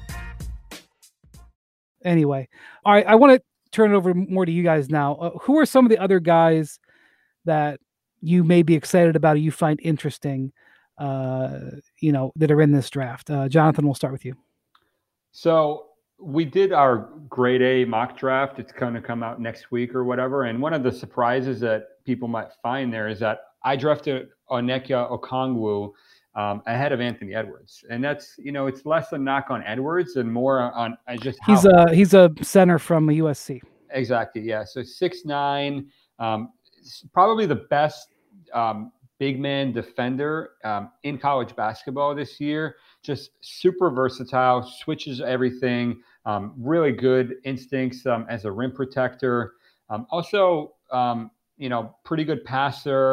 Anyway, all right, I want to turn it over more to you guys now. Uh, who are some of the other guys that you may be excited about or you find interesting, uh, you know, that are in this draft? Uh, Jonathan, we'll start with you. So we did our grade A mock draft. It's going to come out next week or whatever. And one of the surprises that people might find there is that I drafted Onyeka Okongwu Um, ahead of Anthony Edwards. And that's, you know, it's less a knock on Edwards and more on uh, just how. He's a, he's a center from U S C. Exactly, yeah. So six nine, um, probably the best um, big man defender um, in college basketball this year. Just super versatile, switches everything, um, really good instincts um, as a rim protector. Um, also, um, you know, pretty good passer.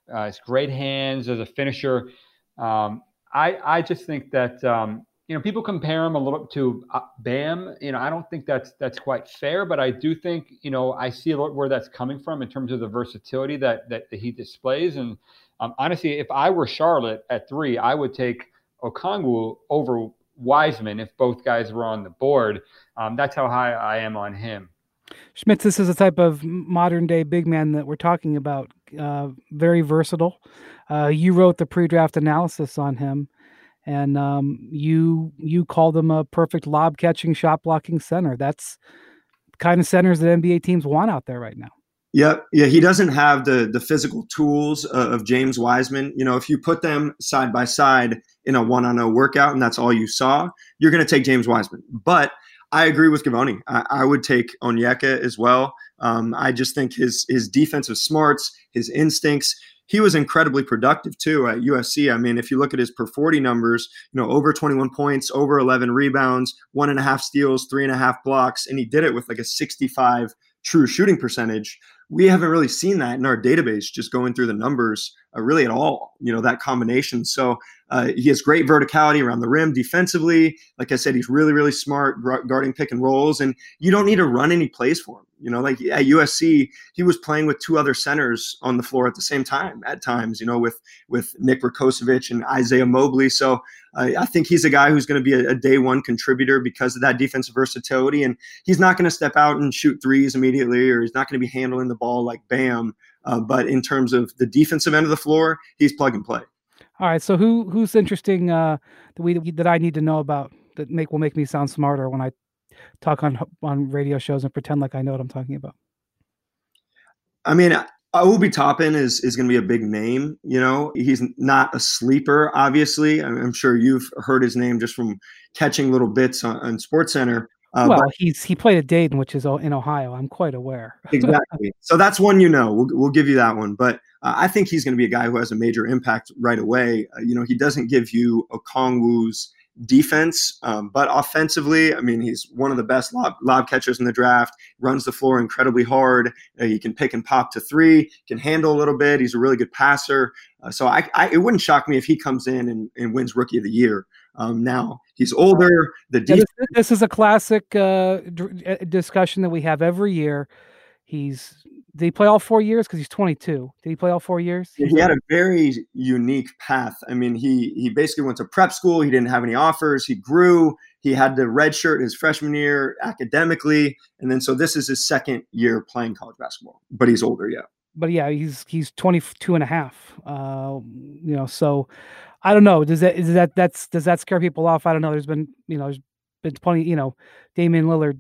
Uh, he's great hands as a finisher. Um, I I just think that um, you know, people compare him a little to uh, Bam. You know, I don't think that's that's quite fair, but I do think, you know, I see a lot where that's coming from in terms of the versatility that that, that he displays. And um, honestly, if I were Charlotte at three, I would take Okongwu over Wiseman if both guys were on the board. Um, that's how high I am on him. Schmitz, this is a type of modern day big man that we're talking about. Uh, very versatile. Uh, you wrote the pre-draft analysis on him, and um, you you called him a perfect lob catching, shot blocking center. That's the kind of centers that N B A teams want out there right now. Yeah, yeah, he doesn't have the the physical tools uh, of James Wiseman. You know, if you put them side by side in a one-on-one workout and that's all you saw, you're going to take James Wiseman. But I agree with Gavoni. I, I would take Onyeka as well. Um, I just think his his defensive smarts, his instincts. He was incredibly productive too at U S C. I mean, if you look at his per forty numbers, you know, over twenty-one points, over eleven rebounds, one and a half steals, three and a half blocks, and he did it with like a sixty-five true shooting percentage. We haven't really seen that in our database, just going through the numbers uh, really at all, you know, that combination. So uh, he has great verticality around the rim defensively. Like I said, he's really, really smart guarding pick and rolls, and you don't need to run any plays for him. You know, like at U S C, he was playing with two other centers on the floor at the same time at times, you know, with with Nick Rakocevic and Isaiah Mobley. So uh, I think he's a guy who's going to be a, a day one contributor because of that defensive versatility. And he's not going to step out and shoot threes immediately, or he's not going to be handling the ball like Bam. Uh, but in terms of the defensive end of the floor, he's plug and play. All right. So who who's interesting uh, that we that I need to know about that make will make me sound smarter when I talk on on radio shows and pretend like I know what I'm talking about? I mean, Obi Toppin is is going to be a big name. You know, he's not a sleeper, obviously. I'm sure you've heard his name just from catching little bits on, on SportsCenter. Uh, well, but, he's he played at Dayton, which is in Ohio. I'm quite aware. Exactly. So that's one, you know, we'll we'll give you that one. But uh, I think he's going to be a guy who has a major impact right away. Uh, you know, he doesn't give you Okongwu's defense, um, but offensively, I mean, he's one of the best lob, lob catchers in the draft, runs the floor incredibly hard. Uh, he can pick and pop to three, can handle a little bit. He's a really good passer. Uh, so I, I, it wouldn't shock me if he comes in and, and wins Rookie of the Year. Um, now he's older. The yeah, this, this is a classic uh, d- discussion that we have every year. He's did he play all four years? Because he's twenty-two. Did he play all four years? He had a very unique path. I mean, he he basically went to prep school. He didn't have any offers. He grew. He had the redshirt his freshman year academically, and then so this is his second year playing college basketball. But he's older, yeah. But yeah, he's he's twenty-two and a half. Uh, you know, so I don't know. Does that is that that's does that scare people off? I don't know. There's been you know there's been plenty. You know, Damian Lillard,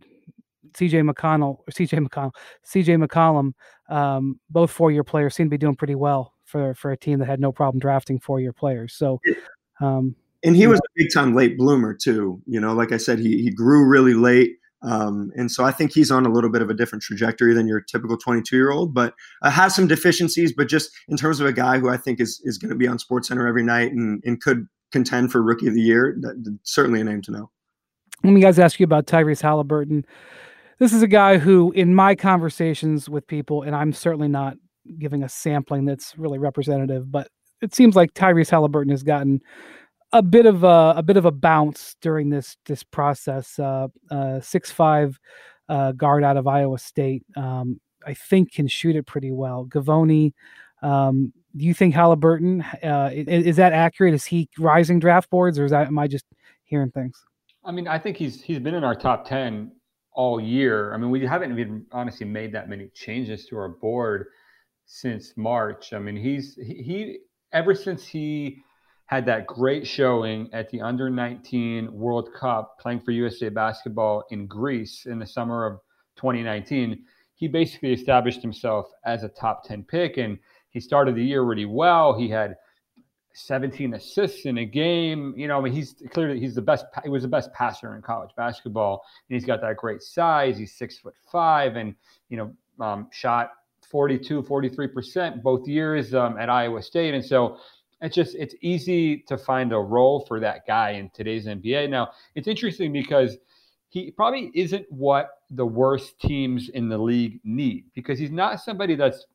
C J McConnell, or C J McConnell, C J McCollum, um, both four-year players seem to be doing pretty well for for a team that had no problem drafting four-year players. So, um, and he was know. a big-time late bloomer too. You know, like I said, he he grew really late. Um, and so I think he's on a little bit of a different trajectory than your typical twenty-two-year-old, but uh, has some deficiencies. But just in terms of a guy who I think is is going to be on SportsCenter every night and, and could contend for Rookie of the Year, that, that's certainly a name to know. Let me guys ask you about Tyrese Halliburton. This is a guy who, in my conversations with people, and I'm certainly not giving a sampling that's really representative, but it seems like Tyrese Halliburton has gotten a bit of a, a bit of a bounce during this this process. Uh, uh, six five uh, guard out of Iowa State, um, I think can shoot it pretty well. Gavoni, um, do you think Halliburton uh, is, is that accurate? Is he rising draft boards, or is that am I just hearing things? I mean, I think he's he's been in our top ten all year. I mean, we haven't even honestly made that many changes to our board since March. I mean, he's he, he ever since he had that great showing at the under nineteen World Cup playing for U S A Basketball in Greece in the summer of twenty nineteen, he basically established himself as a top ten pick, and he started the year really well. He had seventeen assists in a game. You know, I mean, he's clearly he's the best. He was the best passer in college basketball, and he's got that great size. He's six foot five, and you know, um, shot forty-two, forty-three percent both years um, at Iowa State, and so it's just it's easy to find a role for that guy in today's N B A. Now, it's interesting because he probably isn't what the worst teams in the league need, because he's not somebody that's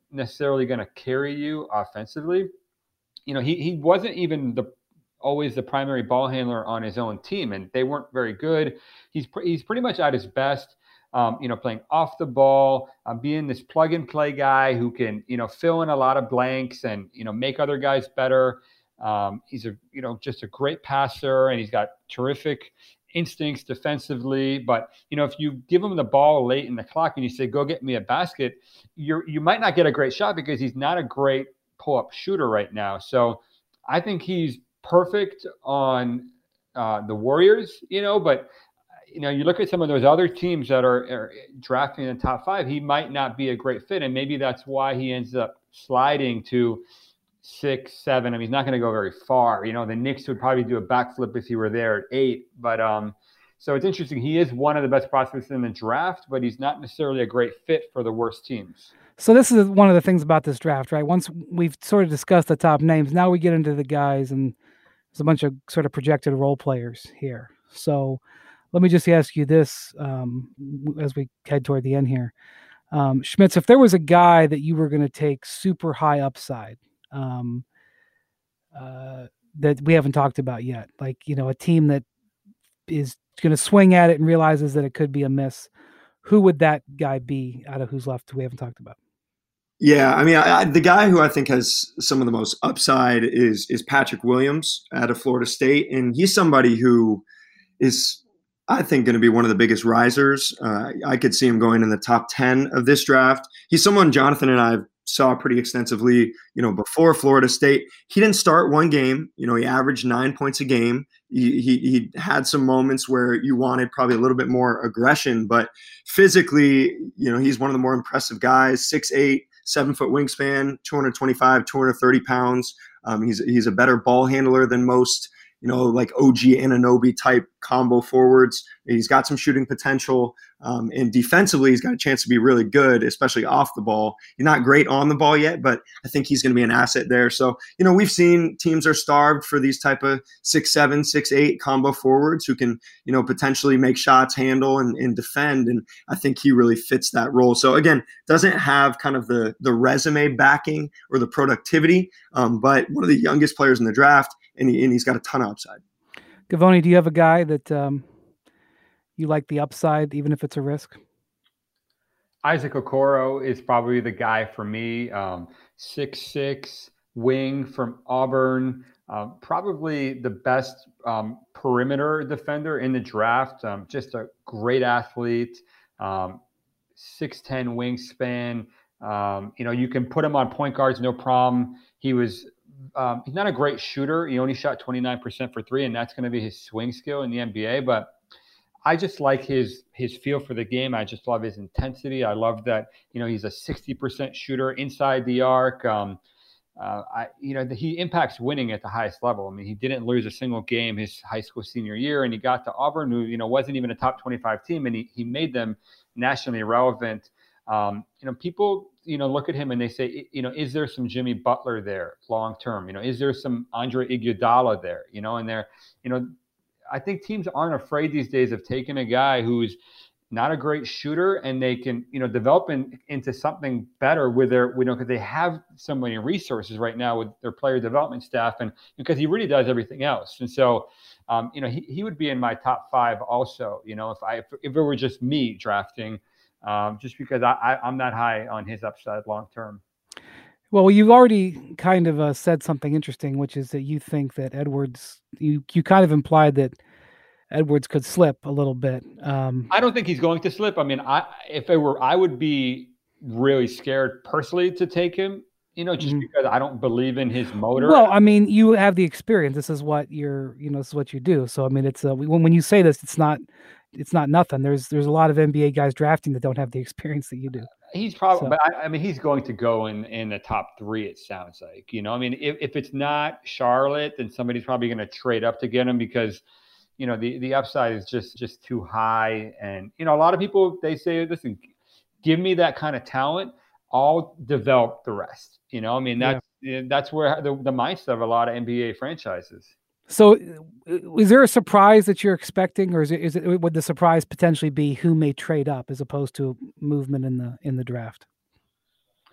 necessarily going to carry you offensively. You know, he he wasn't even the always the primary ball handler on his own team, and they weren't very good. He's he's pretty much at his best, um, you know, playing off the ball, uh, being this plug and play guy who can, you know, fill in a lot of blanks and, you know, make other guys better. Um, he's a, you know, just a great passer, and he's got terrific instincts defensively. But, you know, if you give him the ball late in the clock and you say, go get me a basket, you're, you might not get a great shot because he's not a great pull-up shooter right now. So I think he's perfect on uh, the Warriors, you know, but, you know, you look at some of those other teams that are, are drafting in the top five, he might not be a great fit. And maybe that's why he ends up sliding to six, seven. I mean, he's not going to go very far. You know, the Knicks would probably do a backflip if he were there at eight. But um, so it's interesting. He is one of the best prospects in the draft, but he's not necessarily a great fit for the worst teams. So this is one of the things about this draft, right? Once we've sort of discussed the top names, now we get into the guys, and there's a bunch of sort of projected role players here. So let me just ask you this um, as we head toward the end here. Um, Schmitz, if there was a guy that you were going to take super high upside um, uh, that we haven't talked about yet, like, you know, a team that is going to swing at it and realizes that it could be a miss, who would that guy be out of who's left we haven't talked about? Yeah, I mean, I, I, the guy who I think has some of the most upside is is Patrick Williams out of Florida State, and he's somebody who is, I think, going to be one of the biggest risers. Uh, I could see him going in the top ten of this draft. He's someone Jonathan and I saw pretty extensively, you know, before Florida State. He didn't start one game. You know, he averaged nine points a game. He, he, he had some moments where you wanted probably a little bit more aggression, but physically, you know, he's one of the more impressive guys, six eight, seven foot wingspan, two twenty-five, two thirty pounds. Um, he's, he's a better ball handler than most, you know, like O G Anunoby type combo forwards. He's got some shooting potential. Um, and defensively, he's got a chance to be really good, especially off the ball. He's not great on the ball yet, but I think he's going to be an asset there. So, you know, we've seen teams are starved for these type of six seven, six eight combo forwards who can, you know, potentially make shots, handle, and, and defend. And I think he really fits that role. So, again, doesn't have kind of the, the resume backing or the productivity, um, but one of the youngest players in the draft, and, he, and he's got a ton of upside. Gavoni, do you have a guy that um, you like the upside, even if it's a risk? Isaac Okoro is probably the guy for me. Um, six six wing from Auburn, um, probably the best um, perimeter defender in the draft. Um, just a great athlete, um, six ten wingspan. Um, you know, you can put him on point guards, no problem. He was Um, he's not a great shooter. He only shot twenty-nine percent for three, and that's going to be his swing skill in the N B A. But I just like his his feel for the game. I just love his intensity. I love that, you know, he's a sixty percent shooter inside the arc. Um, uh, I, you know, the, he impacts winning at the highest level. I mean, he didn't lose a single game his high school senior year, and he got to Auburn, who, you know, wasn't even a top twenty-five team, and he he made them nationally relevant. Um, you know, people, you know, look at him and they say, you know, is there some Jimmy Butler there long term? You know, is there some Andre Iguodala there? You know, and they're, you know, I think teams aren't afraid these days of taking a guy who's not a great shooter, and they can, you know, develop in, into something better with their, you know, because they have so many resources right now with their player development staff, and because he really does everything else. And so, um, you know, he, he would be in my top five also, you know, if I, if, if it were just me drafting. Um, just because I, I, I'm not high on his upside long term. Well, you've already kind of uh, said something interesting, which is that you think that Edwards, you, you kind of implied that Edwards could slip a little bit. Um, I don't think he's going to slip. I mean, I if it were, I would be really scared personally to take him, you know, just mm-hmm. because I don't believe in his motor. Well, I mean, you have the experience. This is what you're, you know, this is what you do. So, I mean, it's uh, when, when you say this, it's not, it's not nothing. There's there's a lot of N B A guys drafting that don't have the experience that you do. He's probably, so. but I, I mean, he's going to go in, in the top three, it sounds like, you know, I mean, if, if it's not Charlotte, then somebody's probably going to trade up to get him because, you know, the, the upside is just, just too high. And, you know, a lot of people, they say, listen, give me that kind of talent, I'll develop the rest. You know, I mean, that's, yeah. that's where the, the mindset of a lot of N B A franchises. So is there a surprise that you're expecting, or is it, is it, would the surprise potentially be who may trade up as opposed to movement in the, in the draft?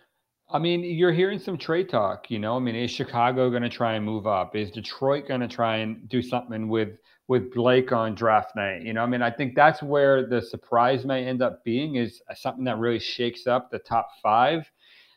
I mean, you're hearing some trade talk, you know. I mean, is Chicago going to try and move up? Is Detroit going to try and do something with with Blake on draft night? You know, I mean, I think that's where the surprise may end up being, is something that really shakes up the top five.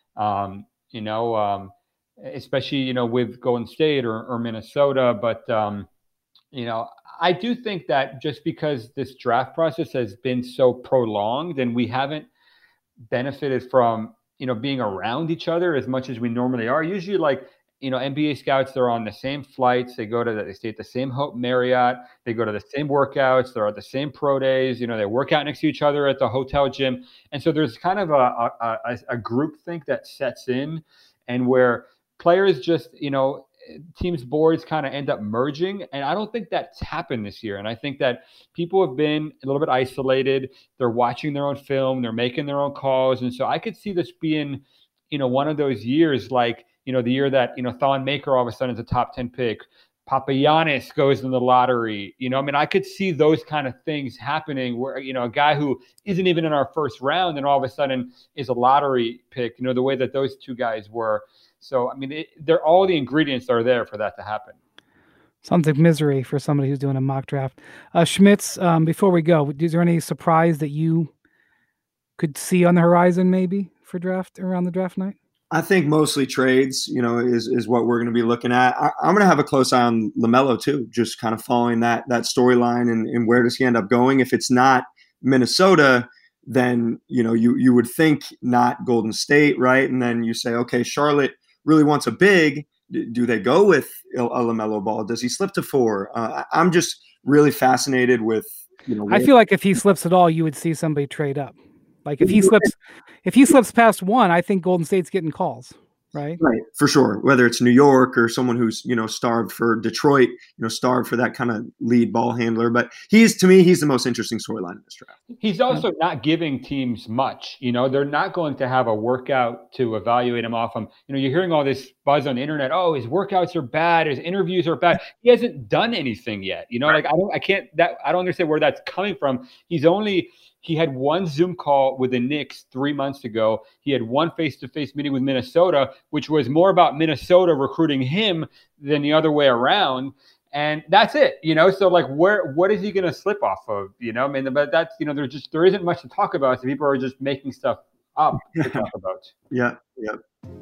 Um, you know, um, especially, you know, with Golden State or, or Minnesota. But, um, you know, I do think that just because this draft process has been so prolonged and we haven't benefited from, you know, being around each other as much as we normally are. Usually, like, you know, N B A scouts, they're on the same flights. They go to the, they stay at the same Hope Marriott. They go to the same workouts. They're at the same pro days. You know, they work out next to each other at the hotel gym. And so there's kind of a, a, a, a group think that sets in, and where players just, you know, teams' boards kind of end up merging. And I don't think that's happened this year. And I think that people have been a little bit isolated. They're watching their own film. They're making their own calls. And so I could see this being, you know, one of those years, like, you know, the year that, you know, Thon Maker all of a sudden is a top ten pick. Papagiannis goes in the lottery. You know, I mean, I could see those kind of things happening where, you know, a guy who isn't even in our first round and all of a sudden is a lottery pick, you know, the way that those two guys were. So, I mean, it, they're, all the ingredients are there for that to happen. Sounds like misery for somebody who's doing a mock draft. Uh, Schmitz, um, before we go, is there any surprise that you could see on the horizon maybe for draft around the draft night? I think mostly trades, you know, is is what we're going to be looking at. I, I'm going to have a close eye on LaMelo too, just kind of following that that storyline and, and where does he end up going. If it's not Minnesota, then, you know, you you would think not Golden State, right? And then you say, okay, Charlotte really wants a big. Do they go with a LaMelo Ball? Does he slip to four? Uh, I'm just really fascinated with, you know. I feel like if he slips at all, you would see somebody trade up. Like if he slips, if he slips past one, I think Golden State's getting calls, right? Right, for sure. Whether it's New York or someone who's, you know, starved for Detroit, you know, starved for that kind of lead ball handler. But he's, to me, he's the most interesting storyline in this draft. He's also not giving teams much. You know, they're not going to have a workout to evaluate him off him. You know, you're hearing all this buzz on the internet. Oh, his workouts are bad. His interviews are bad. He hasn't done anything yet. You know, like I don't, I can't, that I don't understand where that's coming from. He's only. He had one Zoom call with the Knicks three months ago. He had one face-to-face meeting with Minnesota, which was more about Minnesota recruiting him than the other way around. And that's it, you know? So like, where, what is he going to slip off of? You know, I mean, but that's, you know, there's just, there isn't much to talk about. So people are just making stuff up to talk about. Yeah. Yeah.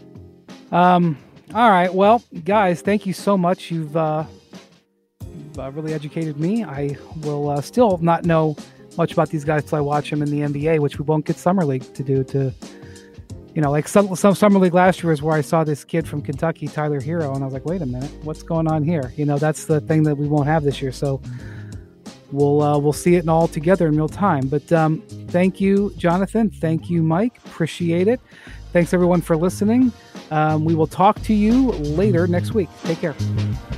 Um, all right. Well, guys, thank you so much. You've, uh, you've uh, really educated me. I will uh, still not know much about these guys till I watch them in the N B A, which we won't get Summer League to do. To, you know, like some some Summer League last year is where I saw this kid from Kentucky, Tyler Hero, and I was like, wait a minute, what's going on here? You know, that's the thing that we won't have this year. So we'll uh, we'll see it all together in real time. But um, thank you, Jonathan. Thank you, Mike. Appreciate it. Thanks everyone for listening. Um, we will talk to you later next week. Take care.